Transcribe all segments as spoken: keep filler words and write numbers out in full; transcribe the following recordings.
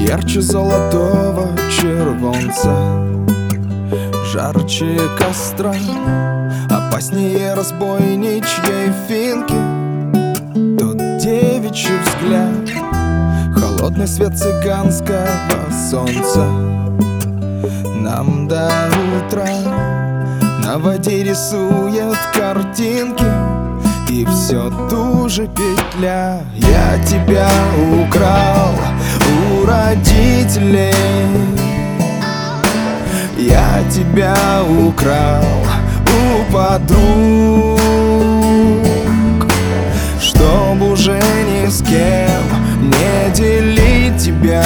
ярче золотого червонца, жарче костра, опаснее разбойничьей финки. Тот девичий взгляд, холодный свет цыганского солнца. Нам до утра на воде рисует картинки, и все ту же петля. Я тебя украл у родителей, я тебя украл у подруг, чтоб уже ни с кем не делить тебя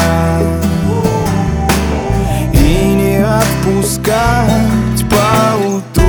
и не отпускать по утру.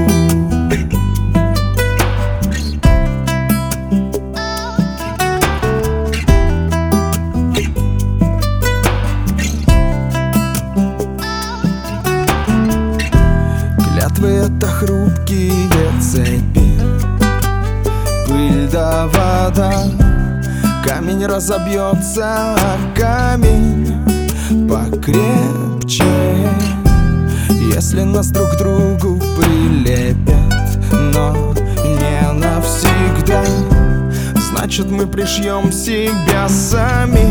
Клятвы — это хрупкие цепи, пыль да вода. Камень разобьется, а камень покрепче, если нас друг к другу прилепят, но не навсегда. Значит, мы пришьем себя сами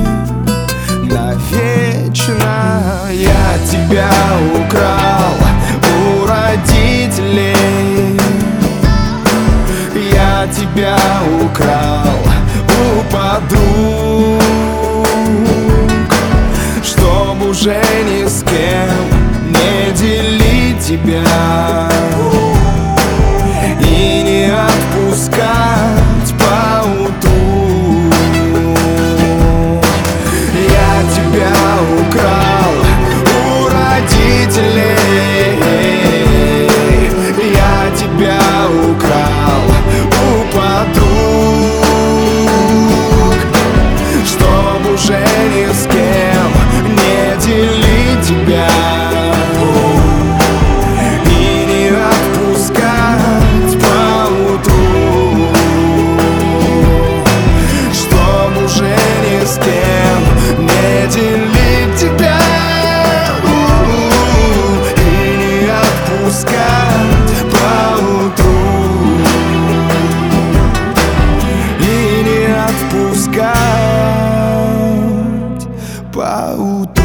навечно. Я тебя украл у родителей, я тебя украл у подруг, чтоб уже ни с кем не делить тебя и не отпускать по утру. Я тебя украл у родителей, я тебя украл у подруг, чтоб уже ни с кем не делить тебя и не отпускать по утру, чтоб уже ни с кем не делить тебя и не отпускать по утру, и не отпускать по утру.